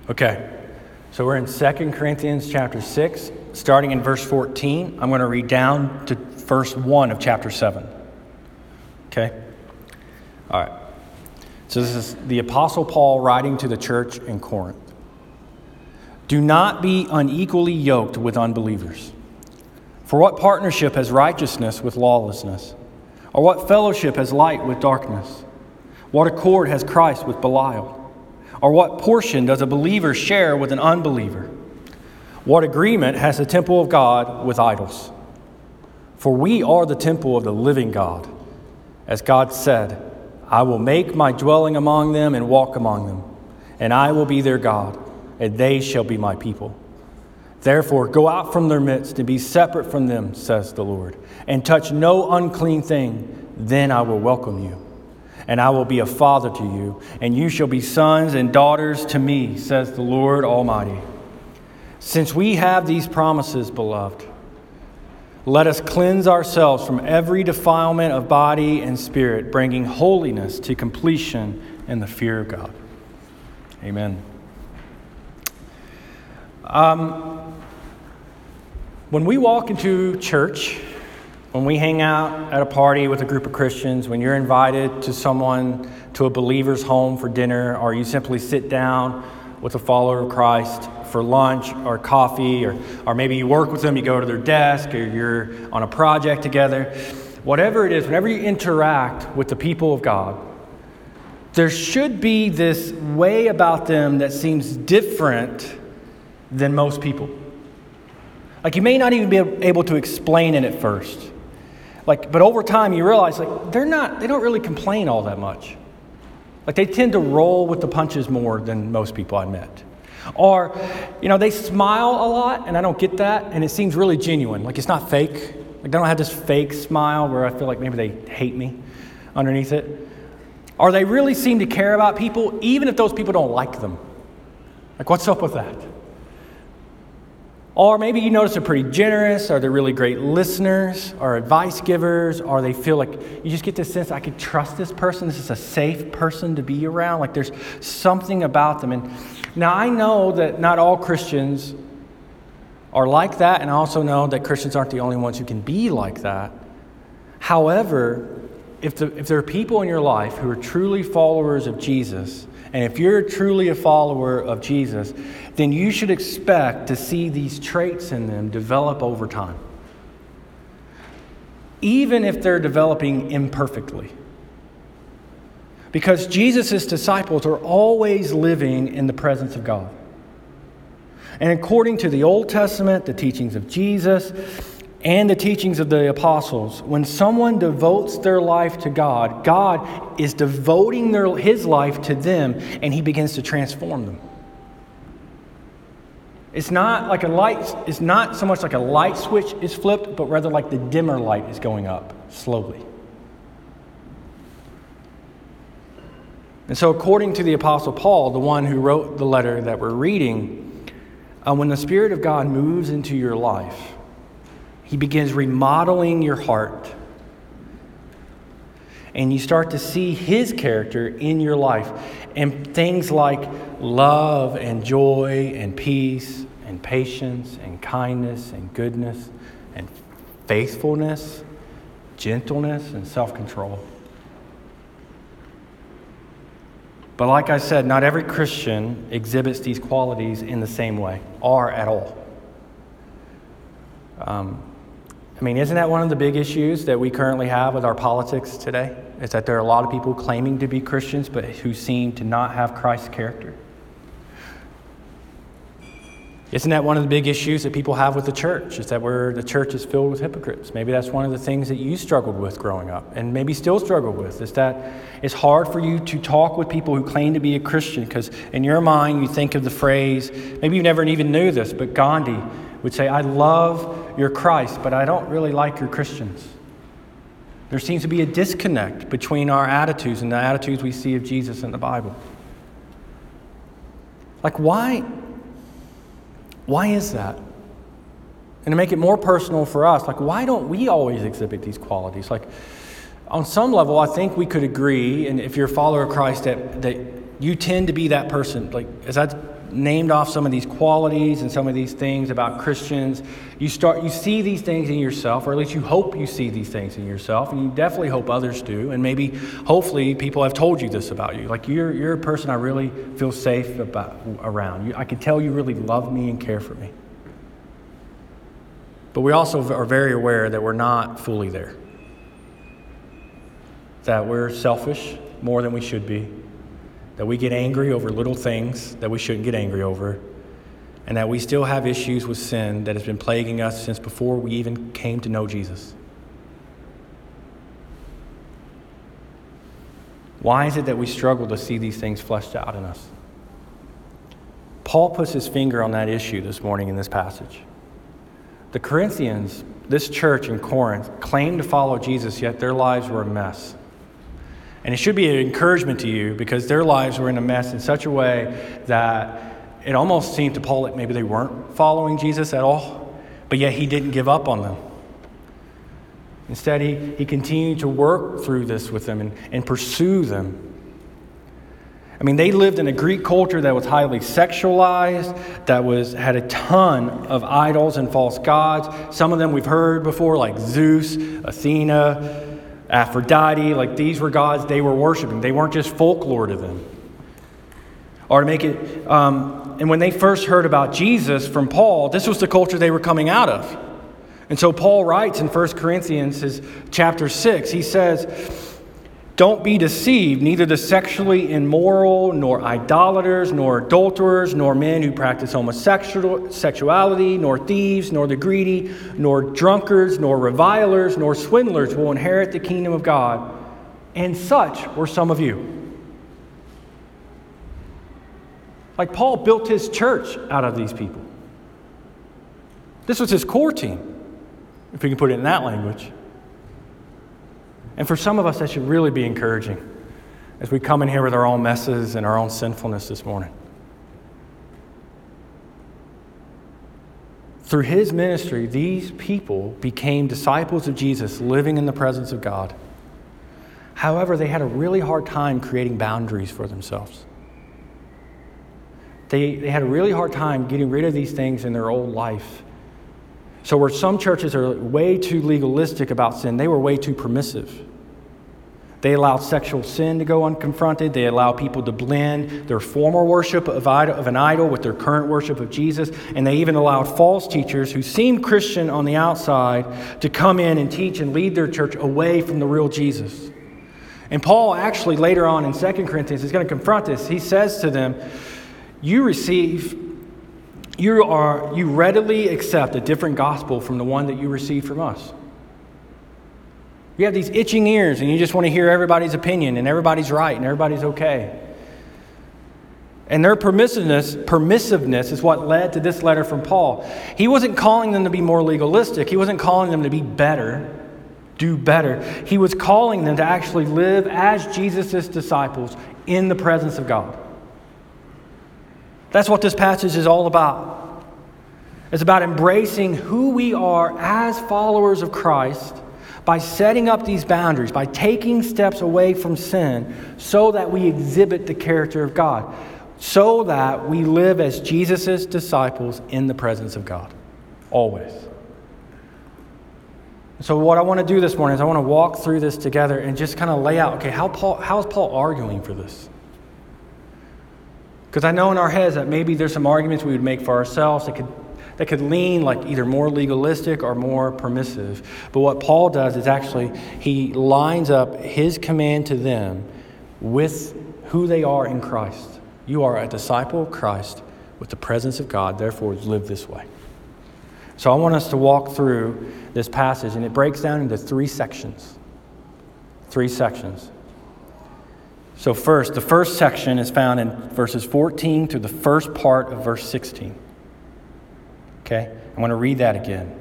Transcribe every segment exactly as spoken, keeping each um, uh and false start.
Okay, so we're in Second Corinthians chapter six, starting in verse fourteen. I'm going to read down to verse one of chapter seven. Okay? All right. So this is the Apostle Paul writing to the church in Corinth. Do not be unequally yoked with unbelievers. For what partnership has righteousness with lawlessness? Or what fellowship has light with darkness? What accord has Christ with Belial? Or what portion does a believer share with an unbeliever? What agreement has the temple of God with idols? For we are the temple of the living God. As God said, I will make my dwelling among them and walk among them, and I will be their God, and they shall be my people. Therefore, go out from their midst and be separate from them, says the Lord, and touch no unclean thing. Then I will welcome you, and I will be a father to you, and you shall be sons and daughters to me, says the Lord Almighty. Since we have these promises, beloved, let us cleanse ourselves from every defilement of body and spirit, bringing holiness to completion in the fear of God. Amen. Um, when we walk into church, when we hang out at a party with a group of Christians, when you're invited to someone, to a believer's home for dinner, or you simply sit down with a follower of Christ for lunch or coffee, or, or maybe you work with them, you go to their desk, or you're on a project together, whatever it is, whenever you interact with the people of God, there should be this way about them that seems different than most people. Like you may not even be able to explain it at first. Like, but over time you realize like they're not, they don't really complain all that much. Like they tend to roll with the punches more than most people I met. Or, you know, they smile a lot and I don't get that, and it seems really genuine. Like it's not fake. Like they don't have this fake smile where I feel like maybe they hate me underneath it. Or they really seem to care about people even if those people don't like them. Like what's up with that? Or maybe you notice they're pretty generous, or they're really great listeners, or advice givers, or they feel like you just get this sense, I can trust this person, this is a safe person to be around. Like there's something about them. And now I know that not all Christians are like that, and I also know that Christians aren't the only ones who can be like that. However, if, the, if there are people in your life who are truly followers of Jesus, and if you're truly a follower of Jesus, then you should expect to see these traits in them develop over time. Even if they're developing imperfectly. Because Jesus' disciples are always living in the presence of God. And according to the Old Testament, the teachings of Jesus, and the teachings of the apostles, when someone devotes their life to God, God is devoting their, his life to them, and he begins to transform them. It's not like a light, it's not so much like a light switch is flipped, but rather like the dimmer light is going up slowly. And so according to the Apostle Paul, the one who wrote the letter that we're reading, uh, when the Spirit of God moves into your life, he begins remodeling your heart. And you start to see his character in your life. And things like love and joy and peace and patience and kindness and goodness and faithfulness, gentleness and self-control. But like I said, not every Christian exhibits these qualities in the same way, or at all. Um, I mean, isn't that one of the big issues that we currently have with our politics today? Is that there are a lot of people claiming to be Christians, but who seem to not have Christ's character? Isn't that one of the big issues that people have with the church? Is that where the church is filled with hypocrites? Maybe that's one of the things that you struggled with growing up, and maybe still struggle with, is that it's hard for you to talk with people who claim to be a Christian, because in your mind you think of the phrase, maybe you never even knew this, but Gandhi would say, I love your Christ, but I don't really like your Christians. There seems to be a disconnect between our attitudes and the attitudes we see of Jesus in the Bible. Like, why? Why is that? And to make it more personal for us, like, why don't we always exhibit these qualities? Like, on some level, I think we could agree, and if you're a follower of Christ, that, that you tend to be that person. Like, as I named off some of these qualities and some of these things about Christians, you start you see these things in yourself, or at least you hope you see these things in yourself, and you definitely hope others do. And maybe, hopefully, people have told you this about you. Like, you're you're a person I really feel safe about around. You, I can tell you really love me and care for me. But we also are very aware that we're not fully there. That we're selfish more than we should be. That we get angry over little things that we shouldn't get angry over. And that we still have issues with sin that has been plaguing us since before we even came to know Jesus. Why is it that we struggle to see these things fleshed out in us? Paul puts his finger on that issue this morning in this passage. The Corinthians, this church in Corinth, claimed to follow Jesus, yet their lives were a mess. And it should be an encouragement to you, because their lives were in a mess in such a way that it almost seemed to Paul that maybe they weren't following Jesus at all, but yet he didn't give up on them. Instead, he, he continued to work through this with them and, and pursue them. I mean, they lived in a Greek culture that was highly sexualized, that was had a ton of idols and false gods. Some of them we've heard before, like Zeus, Athena, Aphrodite. Like, these were gods they were worshiping. They weren't just folklore to them. Or to make it, um, and when they first heard about Jesus from Paul, this was the culture they were coming out of. And so Paul writes in First Corinthians his chapter six, he says, "Don't be deceived, neither the sexually immoral, nor idolaters, nor adulterers, nor men who practice homosexuality, nor thieves, nor the greedy, nor drunkards, nor revilers, nor swindlers will inherit the kingdom of God. And such were some of you." Like, Paul built his church out of these people. This was his core team, if we can put it in that language. And for some of us, that should really be encouraging as we come in here with our own messes and our own sinfulness this morning. Through his ministry, these people became disciples of Jesus, living in the presence of God. However, they had a really hard time creating boundaries for themselves. They, they had a really hard time getting rid of these things in their old life. So where some churches are way too legalistic about sin, they were way too permissive. They allowed sexual sin to go unconfronted. They allowed people to blend their former worship of, idol, of an idol with their current worship of Jesus. And they even allowed false teachers who seemed Christian on the outside to come in and teach and lead their church away from the real Jesus. And Paul actually later on in Second Corinthians is going to confront this. He says to them, you receive... You are you readily accept a different gospel from the one that you received from us. You have these itching ears and you just want to hear everybody's opinion and everybody's right and everybody's okay. And their permissiveness, permissiveness is what led to this letter from Paul. He wasn't calling them to be more legalistic. He wasn't calling them to be better, do better. He was calling them to actually live as Jesus' disciples in the presence of God. That's what this passage is all about. It's about embracing who we are as followers of Christ by setting up these boundaries, by taking steps away from sin so that we exhibit the character of God, so that we live as Jesus' disciples in the presence of God, always. So what I want to do this morning is I want to walk through this together and just kind of lay out, okay, how Paul, how is Paul arguing for this? Because I know in our heads that maybe there's some arguments we would make for ourselves that could that could lean like either more legalistic or more permissive. But what Paul does is actually he lines up his command to them with who they are in Christ. You are a disciple of Christ with the presence of God, therefore live this way. So I want us to walk through this passage, and it breaks down into three sections. Three sections. So first, the first section is found in verses fourteen to the first part of verse sixteen. Okay? I want to read that again.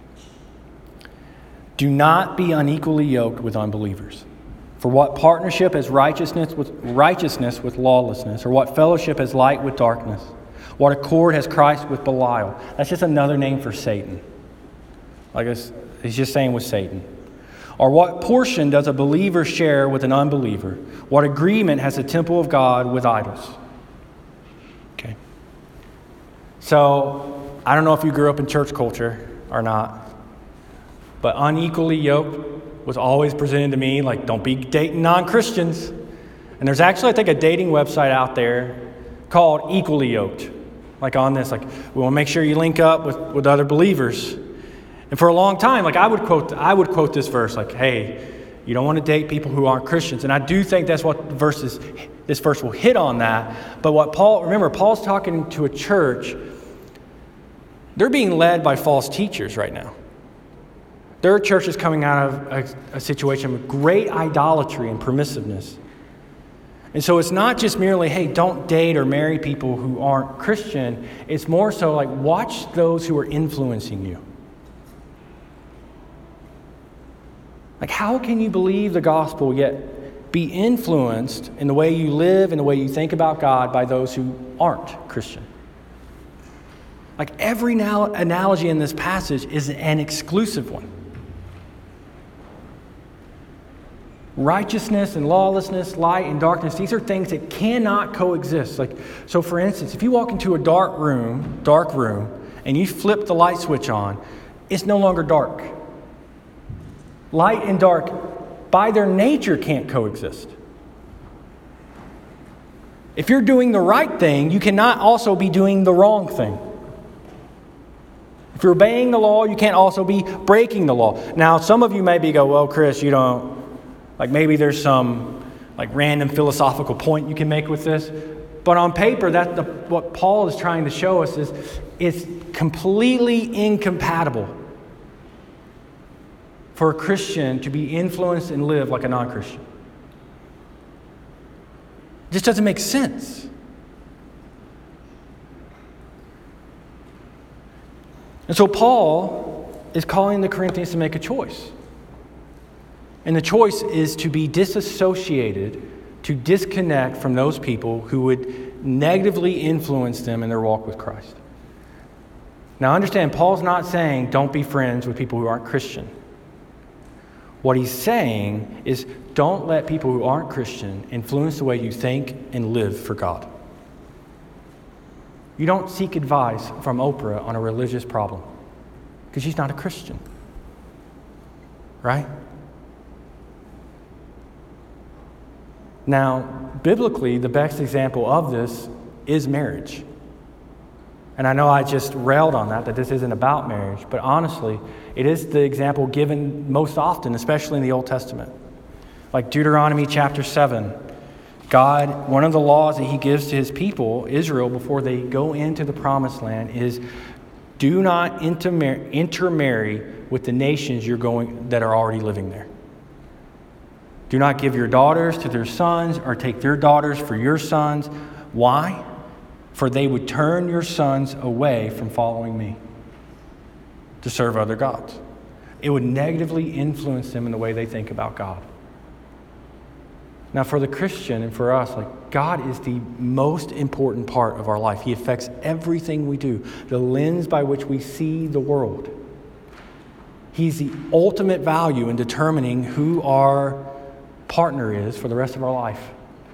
Do not be unequally yoked with unbelievers. For what partnership has righteousness with righteousness with lawlessness, or what fellowship has light with darkness? What accord has Christ with Belial? That's just another name for Satan. I guess he's just saying with Satan. Or what portion does a believer share with an unbeliever? What agreement has the temple of God with idols? Okay. So I don't know if you grew up in church culture or not, but unequally yoked was always presented to me like, don't be dating non-Christians. And there's actually, I think, a dating website out there called Equally Yoked. Like on this, like, we want to make sure you link up with, with other believers. And for a long time, like I would quote, I would quote this verse, like, hey, you don't want to date people who aren't Christians. And I do think that's what verses, this verse will hit on that. But what Paul, remember, Paul's talking to a church. They're being led by false teachers right now. There are churches coming out of a, a situation with great idolatry and permissiveness. And so it's not just merely, hey, don't date or marry people who aren't Christian. It's more so like, watch those who are influencing you. Like, how can you believe the gospel yet be influenced in the way you live and the way you think about God by those who aren't Christian? Like, every now- analogy in this passage is an exclusive one. Righteousness and lawlessness, light and darkness, these are things that cannot coexist. Like, so for instance, if you walk into a dark room, dark room, and you flip the light switch on, it's no longer dark. Light and dark, by their nature, can't coexist. If you're doing the right thing, you cannot also be doing the wrong thing. If you're obeying the law, you can't also be breaking the law. Now, some of you maybe go, well, Chris, you don't, like maybe there's some like random philosophical point you can make with this. But on paper, that the, what Paul is trying to show us is it's completely incompatible for a Christian to be influenced and live like a non-Christian. It just doesn't make sense. And so Paul is calling the Corinthians to make a choice. And the choice is to be disassociated, to disconnect from those people who would negatively influence them in their walk with Christ. Now understand, Paul's not saying don't be friends with people who aren't Christian. What he's saying is don't let people who aren't Christian influence the way you think and live for God. You don't seek advice from Oprah on a religious problem because she's not a Christian. Right? Now, biblically, the best example of this is marriage. And I know I just railed on that, that this isn't about marriage, but honestly, it is the example given most often, especially in the Old Testament. Like Deuteronomy chapter seven, God, one of the laws that he gives to his people, Israel, before they go into the promised land is do not intermarry, intermarry with the nations you're going that are already living there. Do not give your daughters to their sons or take their daughters for your sons. Why? For they would turn your sons away from following me to serve other gods. It would negatively influence them in the way they think about God. Now, for the Christian and for us, like God is the most important part of our life. He affects everything we do, the lens by which we see the world. He's the ultimate value in determining who our partner is for the rest of our life.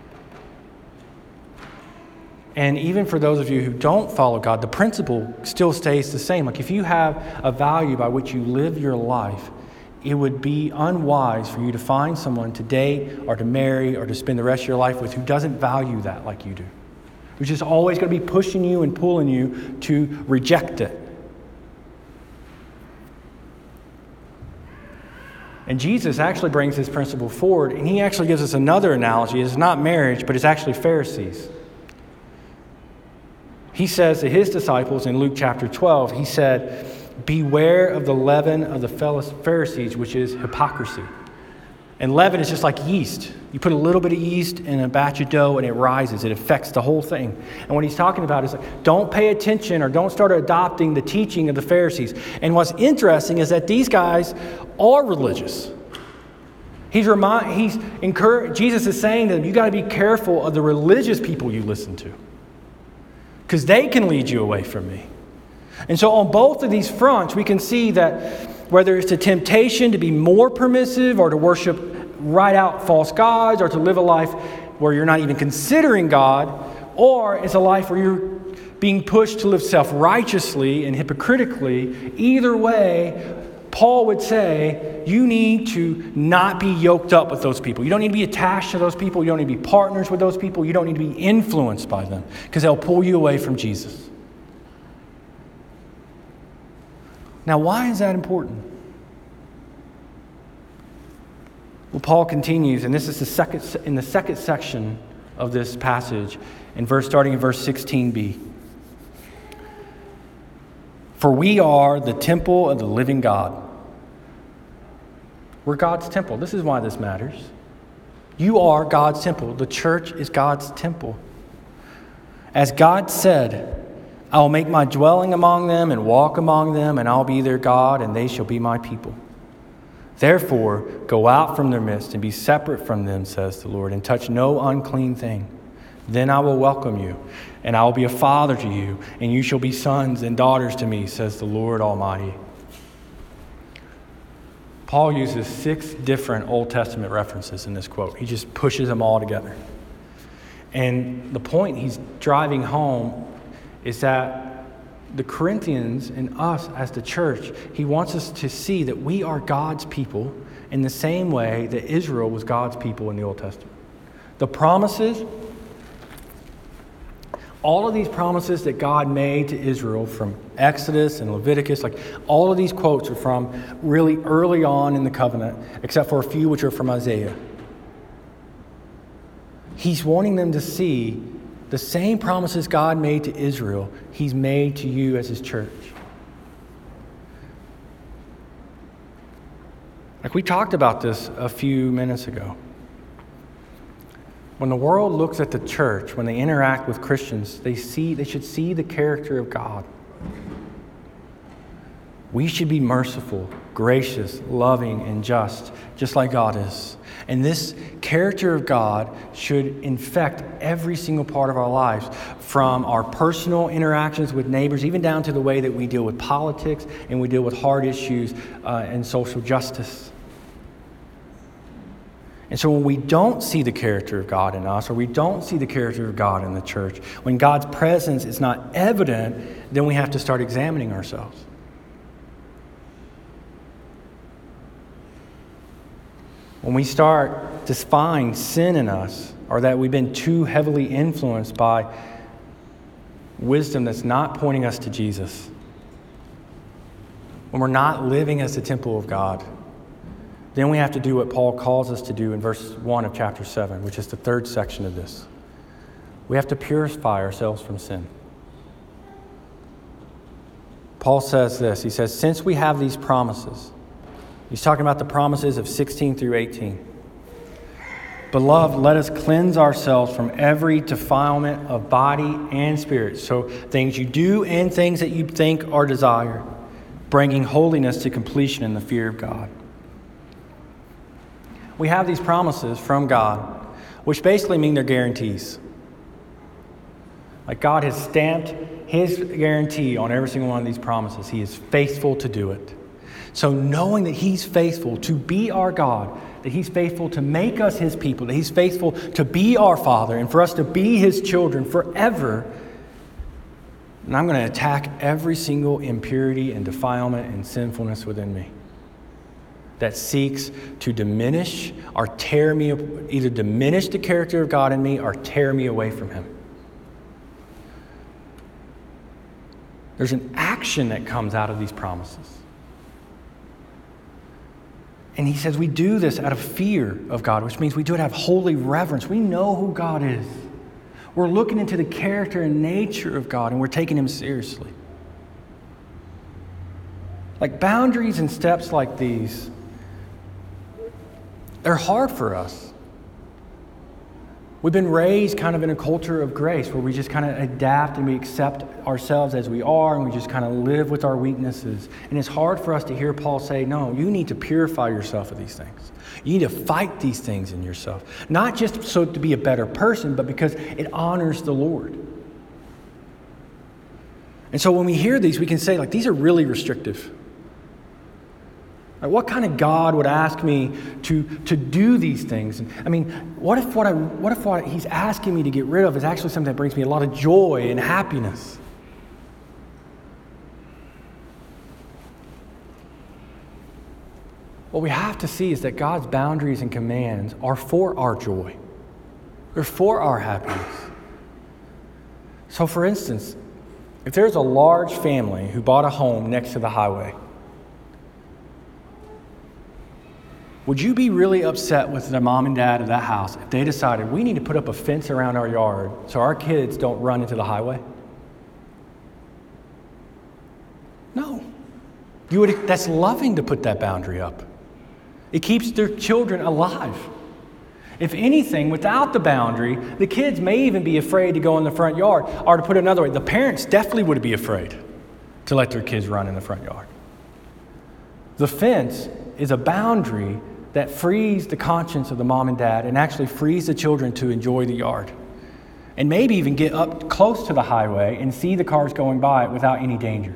And even for those of you who don't follow God, the principle still stays the same. Like if you have a value by which you live your life, it would be unwise for you to find someone to date or to marry or to spend the rest of your life with who doesn't value that like you do. Who's just always going to be pushing you and pulling you to reject it. And Jesus actually brings this principle forward, and he actually gives us another analogy. It's not marriage, but it's actually Pharisees. He says to his disciples in Luke chapter twelve, he said, beware of the leaven of the Pharisees, which is hypocrisy. And leaven is just like yeast. You put a little bit of yeast in a batch of dough and it rises. It affects the whole thing. And what he's talking about is like, don't pay attention or don't start adopting the teaching of the Pharisees. And what's interesting is that these guys are religious. He's remind, he's encouraged, Jesus is saying to them, you got to be careful of the religious people you listen to, because they can lead you away from me. And so on both of these fronts, we can see that whether it's a temptation to be more permissive or to worship right out false gods or to live a life where you're not even considering God, or it's a life where you're being pushed to live self-righteously and hypocritically. Either way, Paul would say you need to not be yoked up with those people. You don't need to be attached to those people. You don't need to be partners with those people. You don't need to be influenced by them because they'll pull you away from Jesus. Now, why is that important? Well, Paul continues, and this is the second in the second section of this passage, in verse starting in verse sixteen b. For we are the temple of the living God. We're God's temple. This is why this matters. You are God's temple. The church is God's temple. As God said, I will make my dwelling among them and walk among them, and I'll be their God, and they shall be my people. Therefore, go out from their midst and be separate from them, says the Lord, and touch no unclean thing. Then I will welcome you, and I will be a father to you, and you shall be sons and daughters to me, says the Lord Almighty. Paul uses six different Old Testament references in this quote. He just pushes them all together. And the point he's driving home is that the Corinthians and us as the church, he wants us to see that we are God's people in the same way that Israel was God's people in the Old Testament. The promises, all of these promises that God made to Israel from Exodus and Leviticus, like all of these quotes are from really early on in the covenant, except for a few which are from Isaiah. He's wanting them to see the same promises God made to Israel, he's made to you as his church. Like we talked about this a few minutes ago. When the world looks at the church, when they interact with Christians, they see they should see the character of God. We should be merciful, gracious, loving, and just, just like God is. And this character of God should infect every single part of our lives, from our personal interactions with neighbors, even down to the way that we deal with politics and we deal with hard issues uh, and social justice. And so when we don't see the character of God in us, or we don't see the character of God in the church, when God's presence is not evident, then we have to start examining ourselves. When we start to find sin in us, or that we've been too heavily influenced by wisdom that's not pointing us to Jesus, when we're not living as the temple of God, then we have to do what Paul calls us to do in verse one of chapter seven, which is the third section of this. We have to purify ourselves from sin. Paul says this, he says, since we have these promises, he's talking about the promises of sixteen through eighteen. Beloved, let us cleanse ourselves from every defilement of body and spirit. So things you do and things that you think are desired, bringing holiness to completion in the fear of God. We have these promises from God, which basically mean they're guarantees. Like God has stamped his guarantee on every single one of these promises. He is faithful to do it. So knowing that he's faithful to be our God, that he's faithful to make us his people, that he's faithful to be our Father and for us to be his children forever, and I'm going to attack every single impurity and defilement and sinfulness within me that seeks to diminish or tear me, either diminish the character of God in me or tear me away from him. There's an action that comes out of these promises. And he says we do this out of fear of God, which means we do it out of holy reverence. We know who God is. We're looking into the character and nature of God, and we're taking him seriously. Like boundaries and steps like these, they're hard for us. We've been raised kind of in a culture of grace where we just kind of adapt and we accept ourselves as we are, and we just kind of live with our weaknesses. And it's hard for us to hear Paul say, no, you need to purify yourself of these things. You need to fight these things in yourself. Not just so to be a better person, but because it honors the Lord. And so when we hear these, we can say, like, these are really restrictive. Like, what kind of God would ask me to, to do these things? I mean, what if what I what if what he's asking me to get rid of is actually something that brings me a lot of joy and happiness? What we have to see is that God's boundaries and commands are for our joy. They're for our happiness. So, for instance, if there's a large family who bought a home next to the highway, would you be really upset with the mom and dad of that house if they decided we need to put up a fence around our yard so our kids don't run into the highway? No. You would, that's loving to put that boundary up. It keeps their children alive. If anything, without the boundary, the kids may even be afraid to go in the front yard. Or to put it another way, the parents definitely would be afraid to let their kids run in the front yard. The fence is a boundary that frees the conscience of the mom and dad and actually frees the children to enjoy the yard. And maybe even get up close to the highway and see the cars going by without any danger.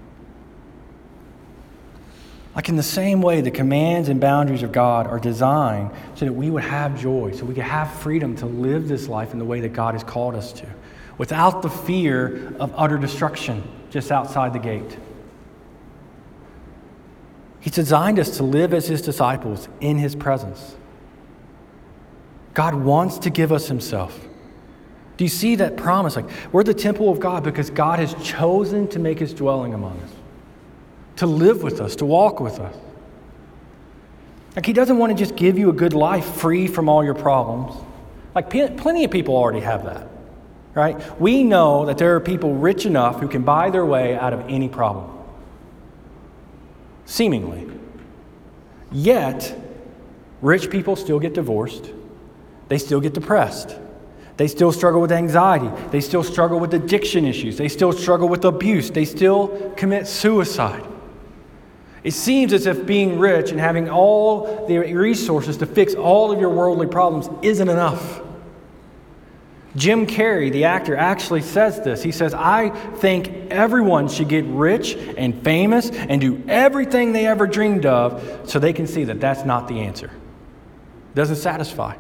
Like in the same way, the commands and boundaries of God are designed so that we would have joy, so we could have freedom to live this life in the way that God has called us to, without the fear of utter destruction just outside the gate. He's designed us to live as his disciples in his presence. God wants to give us himself. Do you see that promise? Like, we're the temple of God because God has chosen to make his dwelling among us, to live with us, to walk with us. Like, he doesn't want to just give you a good life free from all your problems. Like, plenty of people already have that, right? We know that there are people rich enough who can buy their way out of any problem. Seemingly. Yet, rich people still get divorced. They still get depressed. They still struggle with anxiety. They still struggle with addiction issues. They still struggle with abuse. They still commit suicide. It seems as if being rich and having all the resources to fix all of your worldly problems isn't enough. Jim Carrey, the actor, actually says this. He says, I think everyone should get rich and famous and do everything they ever dreamed of so they can see that that's not the answer. It doesn't satisfy.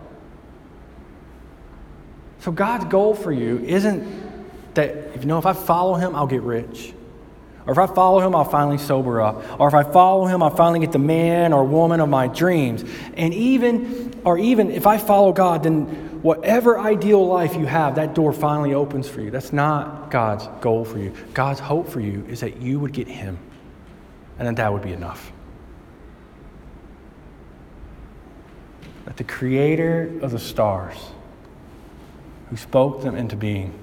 So God's goal for you isn't that, you know, if I follow him, I'll get rich. Or if I follow him, I'll finally sober up. Or if I follow him, I'll finally get the man or woman of my dreams. And even, or even if I follow God, then whatever ideal life you have, that door finally opens for you. That's not God's goal for you. God's hope for you is that you would get him. And then that would be enough. That the creator of the stars, who spoke them into being,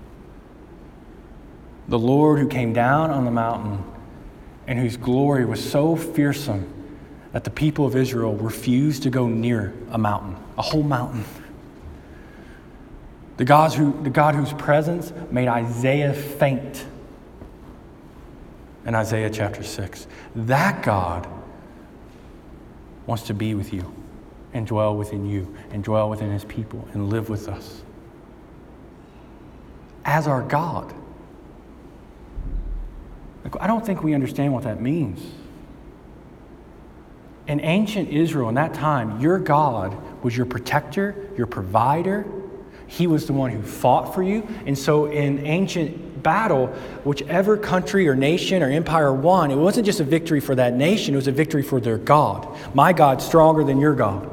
the Lord who came down on the mountain and whose glory was so fearsome that the people of Israel refused to go near a mountain, a whole mountain. The God, who, the God whose presence made Isaiah faint in Isaiah chapter six. That God wants to be with you and dwell within you and dwell within his people and live with us as our God. I don't think we understand what that means. In ancient Israel, in that time, your God was your protector, your provider. He was the one who fought for you. And so in ancient battle, whichever country or nation or empire won, it wasn't just a victory for that nation, it was a victory for their God. My God's stronger than your God.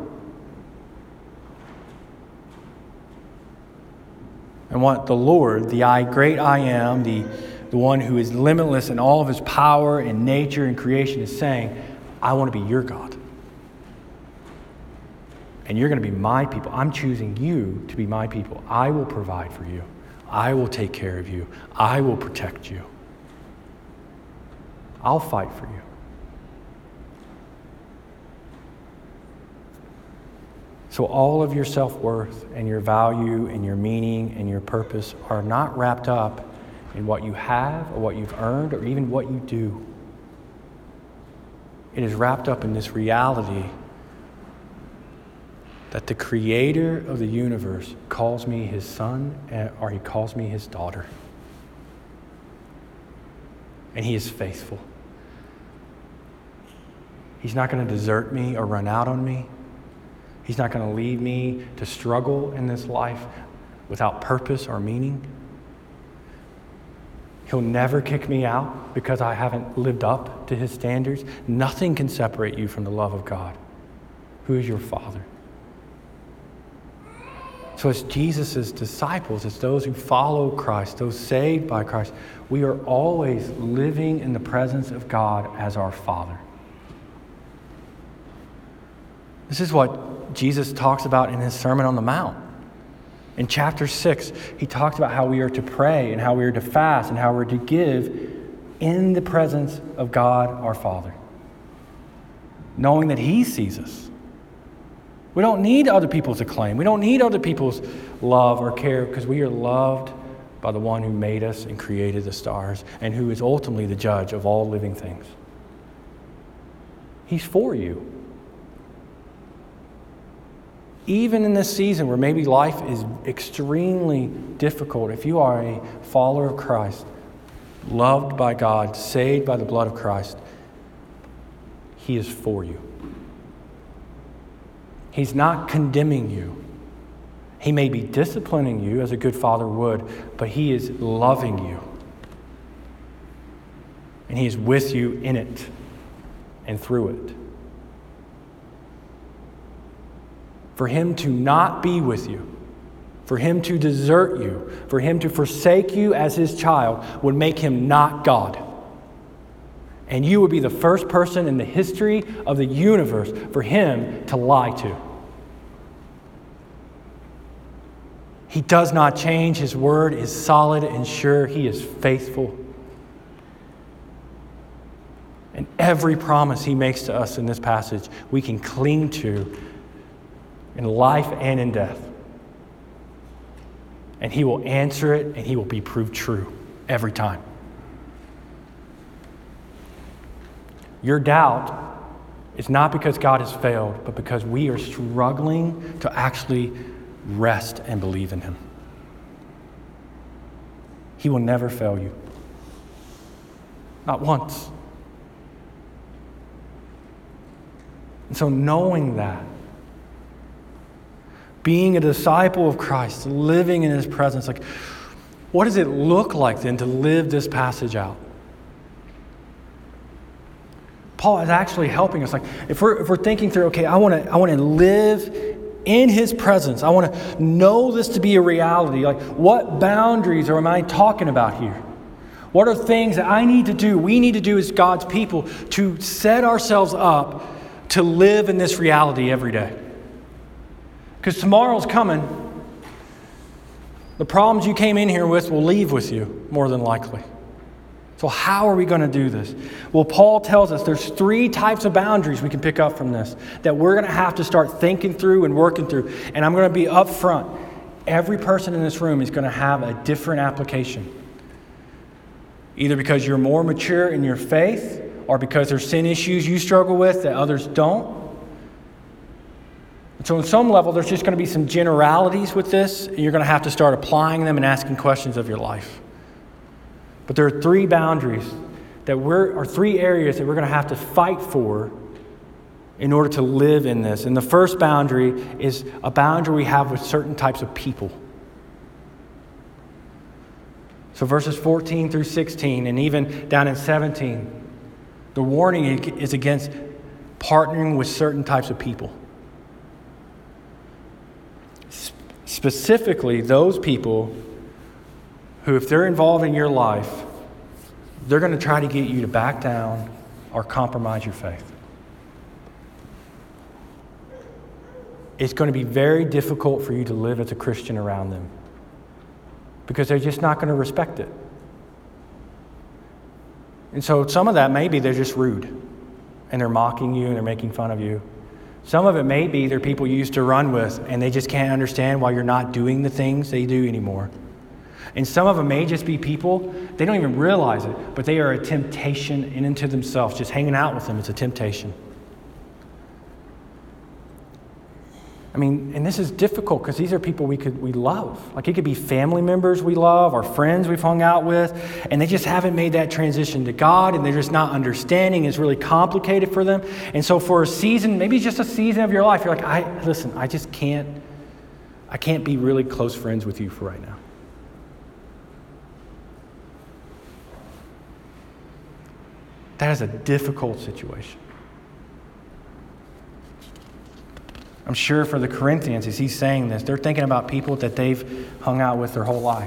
And what the Lord, the I, great I am, the The one who is limitless in all of his power and nature and creation is saying, I want to be your God. And you're going to be my people. I'm choosing you to be my people. I will provide for you. I will take care of you. I will protect you. I'll fight for you. So all of your self-worth and your value and your meaning and your purpose are not wrapped up in what you have or what you've earned or even what you do. It is wrapped up in this reality that the creator of the universe calls me his son or he calls me his daughter. And he is faithful. He's not going to desert me or run out on me. He's not going to leave me to struggle in this life without purpose or meaning. He'll never kick me out because I haven't lived up to his standards. Nothing can separate you from the love of God, who is your Father. So as Jesus' disciples, as those who follow Christ, those saved by Christ, we are always living in the presence of God as our Father. This is what Jesus talks about in his Sermon on the Mount. In chapter six, he talked about how we are to pray and how we are to fast and how we're to give in the presence of God our Father, knowing that he sees us. We don't need other people's acclaim. We don't need other people's love or care because we are loved by the one who made us and created the stars and who is ultimately the judge of all living things. He's for you. Even in this season where maybe life is extremely difficult, if you are a follower of Christ, loved by God, saved by the blood of Christ, he is for you. He's not condemning you. He may be disciplining you as a good father would, but he is loving you. And he is with you in it and through it. For him to not be with you, for him to desert you, for him to forsake you as his child would make him not God. And you would be the first person in the history of the universe for him to lie to. He does not change. His word is solid and sure. He is faithful. And every promise he makes to us in this passage, we can cling to in life and in death. And he will answer it and he will be proved true every time. Your doubt is not because God has failed, but because we are struggling to actually rest and believe in him. He will never fail you. Not once. And so knowing that, being a disciple of Christ, living in his presence, like, what does it look like then to live this passage out? Paul is actually helping us. Like, if we're if we're thinking through, okay, I want to I want to live in his presence. I want to know this to be a reality. Like, what boundaries am I talking about here? What are things that I need to do, we need to do as God's people to set ourselves up to live in this reality every day? Because tomorrow's coming. The problems you came in here with will leave with you, more than likely. So how are we going to do this? Well, Paul tells us there's three types of boundaries we can pick up from this that we're going to have to start thinking through and working through. And I'm going to be upfront. Every person in this room is going to have a different application. Either because you're more mature in your faith or because there's sin issues you struggle with that others don't. So on some level, there's just going to be some generalities with this. And you're going to have to start applying them and asking questions of your life. But there are three boundaries that we're, or three areas that we're going to have to fight for in order to live in this. And the first boundary is a boundary we have with certain types of people. So verses fourteen through sixteen, and even down in seventeen, the warning is against partnering with certain types of people. Specifically, those people who, if they're involved in your life, they're going to try to get you to back down or compromise your faith. It's going to be very difficult for you to live as a Christian around them because they're just not going to respect it. And so some of that maybe they're just rude and they're mocking you and they're making fun of you. Some of it may be they're people you used to run with and they just can't understand why you're not doing the things they do anymore. And some of them may just be people, they don't even realize it, but they are a temptation in and to themselves. Just hanging out with them is a temptation. I mean, and this is difficult because these are people we could we love. Like, it could be family members we love, our friends we've hung out with, and they just haven't made that transition to God, and they're just not understanding. It's really complicated for them. And so for a season, maybe just a season of your life, you're like, I listen, I just can't, I can't be really close friends with you for right now. That is a difficult situation. I'm sure for the Corinthians, as he's saying this, they're thinking about people that they've hung out with their whole life.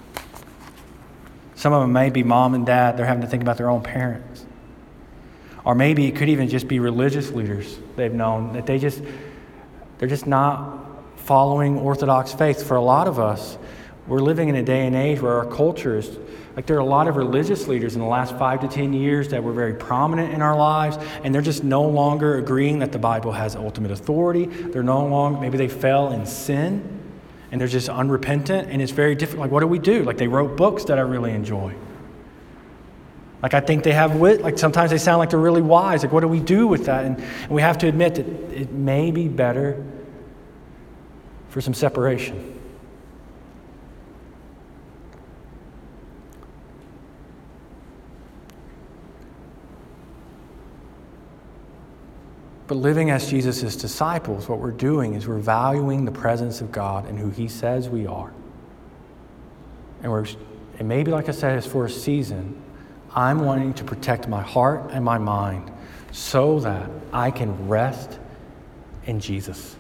Some of them may be mom and dad. They're having to think about their own parents. Or maybe it could even just be religious leaders they've known, that they just, they're just not following Orthodox faith. For a lot of us, we're living in a day and age where our culture is, like, there are a lot of religious leaders in the last five to ten years that were very prominent in our lives, and they're just no longer agreeing that the Bible has ultimate authority. They're no longer, maybe they fell in sin, and they're just unrepentant, and it's very difficult. Like, what do we do? Like, they wrote books that I really enjoy. Like, I think they have wit. Like, sometimes they sound like they're really wise. Like, what do we do with that? And, and we have to admit that it may be better for some separation. But living as Jesus' disciples, what we're doing is we're valuing the presence of God and who he says we are. And we're, and maybe, like I said, it's for a season. I'm wanting to protect my heart and my mind so that I can rest in Jesus.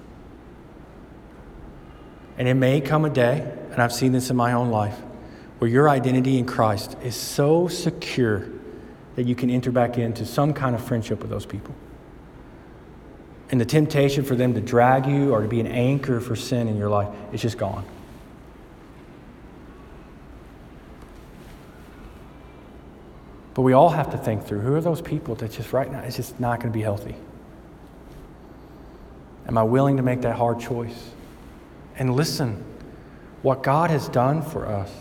And it may come a day, and I've seen this in my own life, where your identity in Christ is so secure that you can enter back into some kind of friendship with those people. And the temptation for them to drag you or to be an anchor for sin in your life is just gone. But we all have to think through, who are those people that just right now, it's just not going to be healthy? Am I willing to make that hard choice? And listen, what God has done for us,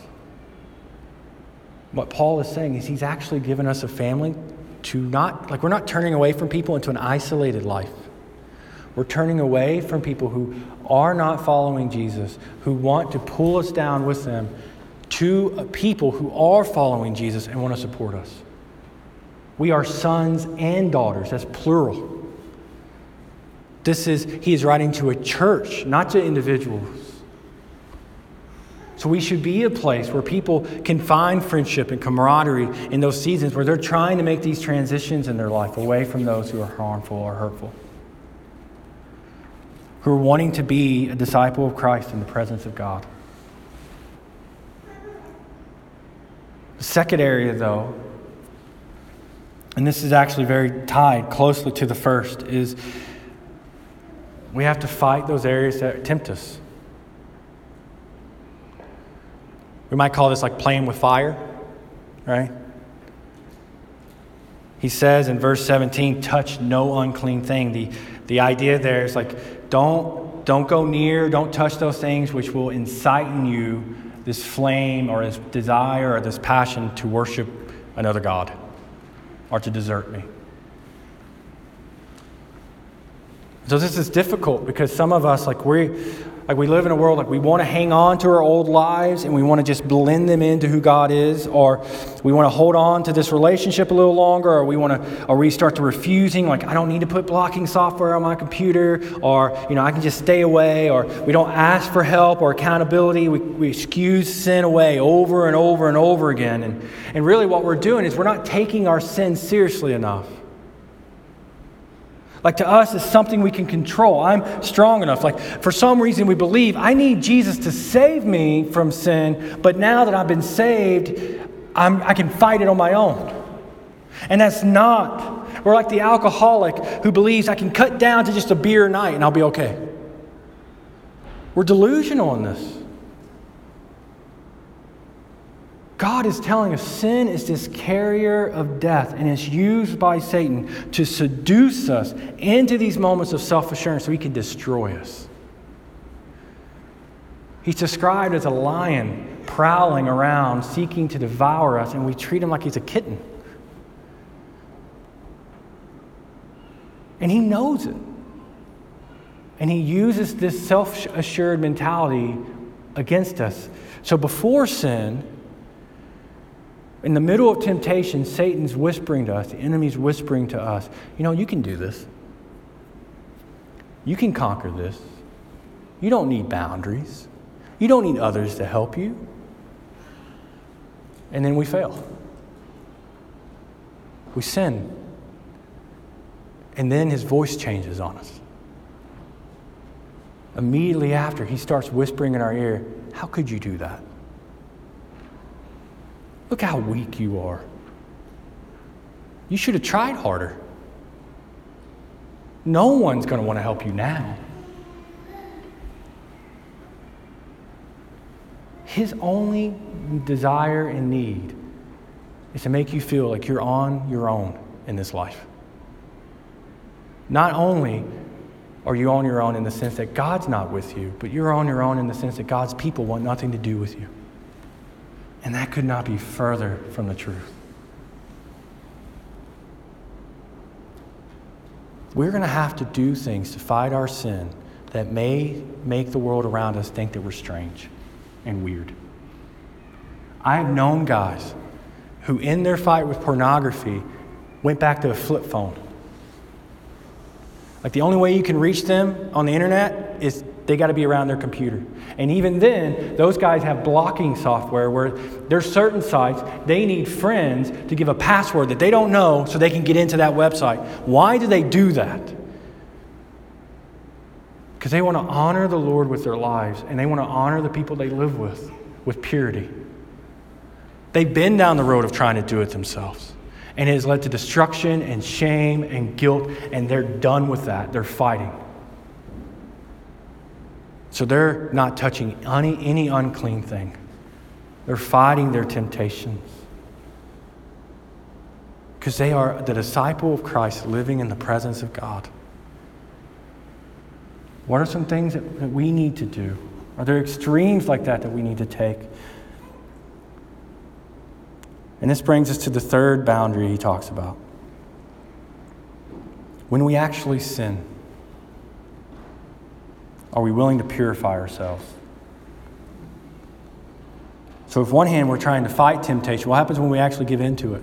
what Paul is saying is he's actually given us a family to not, like, we're not turning away from people into an isolated life. We're turning away from people who are not following Jesus, who want to pull us down with them, to people who are following Jesus and want to support us. We are sons and daughters. That's plural. This is, he is writing to a church, not to individuals. So we should be a place where people can find friendship and camaraderie in those seasons where they're trying to make these transitions in their life away from those who are harmful or hurtful, who are wanting to be a disciple of Christ in the presence of God. The second area, though, and this is actually very tied closely to the first, is we have to fight those areas that tempt us. We might call this like playing with fire, right? He says in verse seventeen, touch no unclean thing. The, the idea there is like, don't, don't go near, don't touch those things which will incite in you this flame or this desire or this passion to worship another God or to desert me. So this is difficult because some of us, like we, like we live in a world like we want to hang on to our old lives and we want to just blend them into who God is, or we want to hold on to this relationship a little longer, or we want to, or we start to refusing, like I don't need to put blocking software on my computer, or you know I can just stay away, or we don't ask for help or accountability. We we excuse sin away over and over and over again, and and really what we're doing is we're not taking our sin seriously enough. Like to us, it's something we can control. I'm strong enough. Like for some reason we believe I need Jesus to save me from sin, but now that I've been saved, I'm, I can fight it on my own. And that's not. We're like the alcoholic who believes I can cut down to just a beer a night and I'll be okay. We're delusional in this. God is telling us sin is this carrier of death, and it's used by Satan to seduce us into these moments of self-assurance so he can destroy us. He's described as a lion prowling around, seeking to devour us, and we treat him like he's a kitten. And he knows it. And he uses this self-assured mentality against us. So before sin, in the middle of temptation, Satan's whispering to us, the enemy's whispering to us, you know, you can do this. You can conquer this. You don't need boundaries. You don't need others to help you. And then we fail. We sin. And then his voice changes on us. Immediately after, he starts whispering in our ear, how could you do that? Look how weak you are. You should have tried harder. No one's going to want to help you now. His only desire and need is to make you feel like you're on your own in this life. Not only are you on your own in the sense that God's not with you, but you're on your own in the sense that God's people want nothing to do with you. And that could not be further from the truth. We're going to have to do things to fight our sin that may make the world around us think that we're strange and weird. I have known guys who, in their fight with pornography, went back to a flip phone. Like the only way you can reach them on the internet is they got to be around their computer. And even then, those guys have blocking software where there's certain sites, they need friends to give a password that they don't know so they can get into that website. Why do they do that? Because they want to honor the Lord with their lives, and they want to honor the people they live with, with purity. They've been down the road of trying to do it themselves. And it has led to destruction and shame and guilt, and they're done with that. They're fighting. So they're not touching any, any unclean thing. They're fighting their temptations. Because they are the disciple of Christ living in the presence of God. What are some things that, that we need to do? Are there extremes like that that we need to take? And this brings us to the third boundary he talks about. When we actually sin, are we willing to purify ourselves? So if one hand we're trying to fight temptation, what happens when we actually give in to it?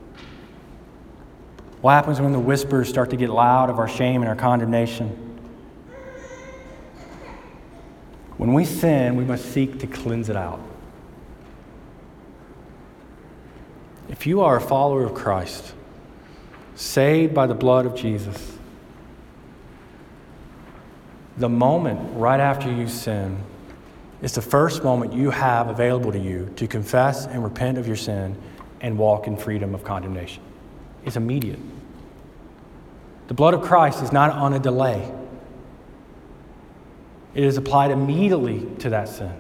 What happens when the whispers start to get loud of our shame and our condemnation? When we sin, we must seek to cleanse it out. If you are a follower of Christ, saved by the blood of Jesus, the moment right after you sin is the first moment you have available to you to confess and repent of your sin and walk in freedom of condemnation. It's immediate. The blood of Christ is not on a delay. It is applied immediately to that sin.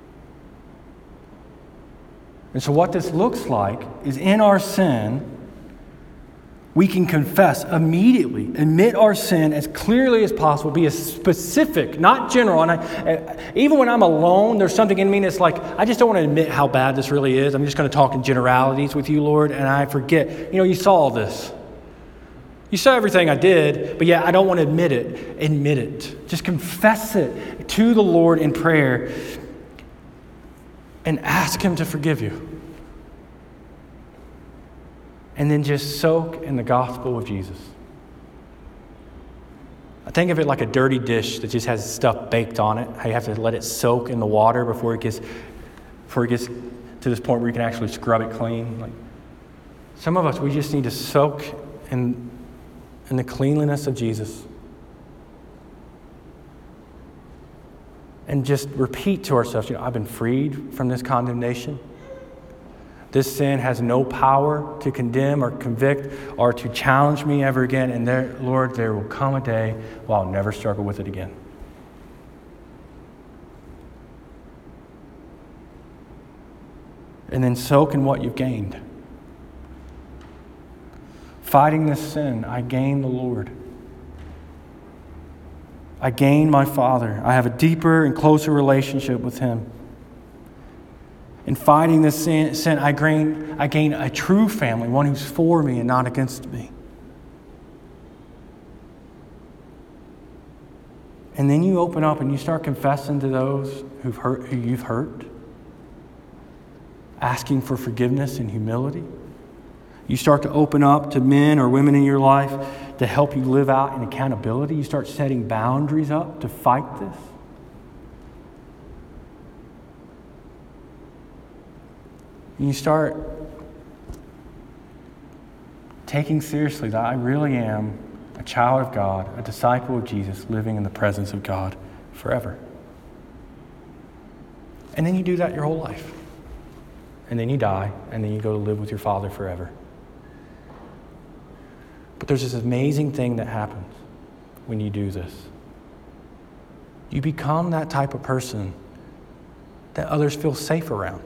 And so what this looks like is in our sin, we can confess immediately, admit our sin as clearly as possible, be as specific, not general. And I, even when I'm alone, there's something in me that's like, I just don't want to admit how bad this really is. I'm just going to talk in generalities with you, Lord, and I forget. You know, you saw all this. You saw everything I did, but yeah, I don't want to admit it. Admit it. Just confess it to the Lord in prayer and ask Him to forgive you. And then just soak in the gospel of Jesus. I think of it like a dirty dish that just has stuff baked on it. How you have to let it soak in the water before it gets before it gets to this point where you can actually scrub it clean. Like some of us, we just need to soak in, in the cleanliness of Jesus. And just repeat to ourselves, you know, I've been freed from this condemnation. This sin has no power to condemn or convict or to challenge me ever again. And there, Lord, there will come a day where I'll never struggle with it again. And then soak in what you've gained. Fighting this sin, I gain the Lord. I gain my Father. I have a deeper and closer relationship with Him. In fighting this sin, sin I, gain, I gain a true family, one who's for me and not against me. And then you open up and you start confessing to those who've hurt, who you've hurt, asking for forgiveness and humility. You start to open up to men or women in your life to help you live out in accountability. You start setting boundaries up to fight this. And you start taking seriously that I really am a child of God, a disciple of Jesus, living in the presence of God forever. And then you do that your whole life. And then you die, and then you go to live with your Father forever. But there's this amazing thing that happens when you do this. You become that type of person that others feel safe around.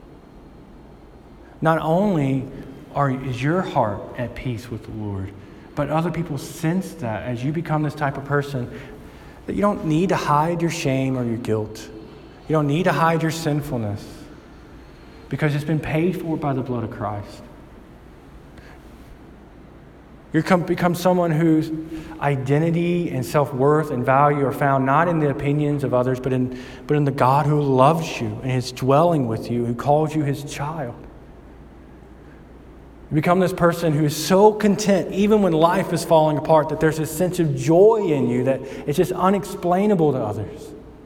Not only are, is your heart at peace with the Lord, but other people sense that as you become this type of person, that you don't need to hide your shame or your guilt. You don't need to hide your sinfulness because it's been paid for by the blood of Christ. You become someone whose identity and self-worth and value are found not in the opinions of others, but in, but in the God who loves you and is dwelling with you, who calls you his child. You become this person who is so content, even when life is falling apart, that there's this sense of joy in you that it's just unexplainable to others.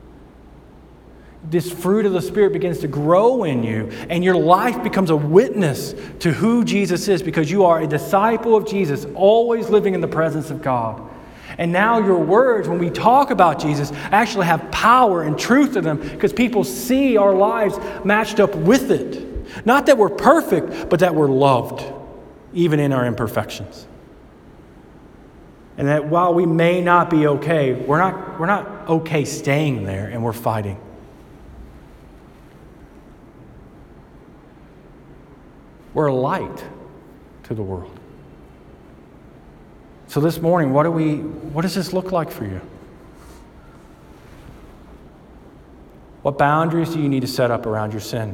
This fruit of the Spirit begins to grow in you, and your life becomes a witness to who Jesus is because you are a disciple of Jesus, always living in the presence of God. And now your words, when we talk about Jesus, actually have power and truth to them because people see our lives matched up with it. Not that we're perfect, but that we're loved, even in our imperfections. And that while we may not be okay, we're not, we're not okay staying there, and we're fighting. We're a light to the world. So this morning, what do we, what does this look like for you? What boundaries do you need to set up around your sin?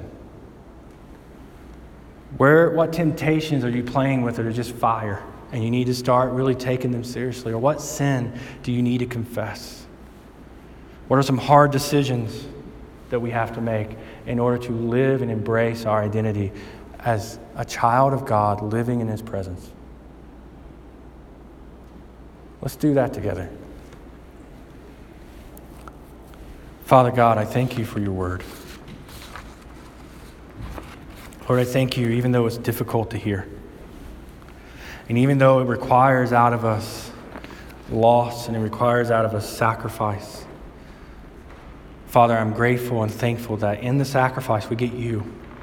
Where, what temptations are you playing with that are just fire and you need to start really taking them seriously? Or what sin do you need to confess? What are some hard decisions that we have to make in order to live and embrace our identity as a child of God living in his presence? Let's do that together. Father God, I thank you for your word. Lord, I thank you even though it's difficult to hear. And even though it requires out of us loss and it requires out of us sacrifice. Father, I'm grateful and thankful that in the sacrifice we get you.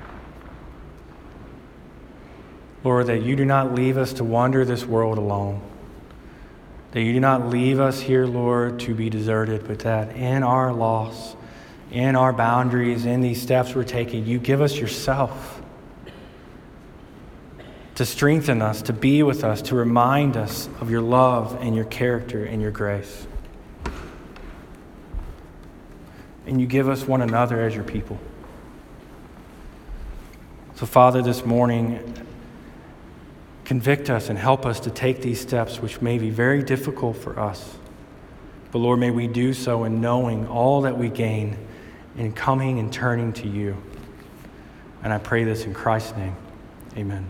Lord, that you do not leave us to wander this world alone. That you do not leave us here, Lord, to be deserted, but that in our loss, in our boundaries, in these steps we're taking, you give us yourself to strengthen us, to be with us, to remind us of your love and your character and your grace. And you give us one another as your people. So, Father, this morning, convict us and help us to take these steps, which may be very difficult for us. But Lord, may we do so in knowing all that we gain in coming and turning to you. And I pray this in Christ's name. Amen.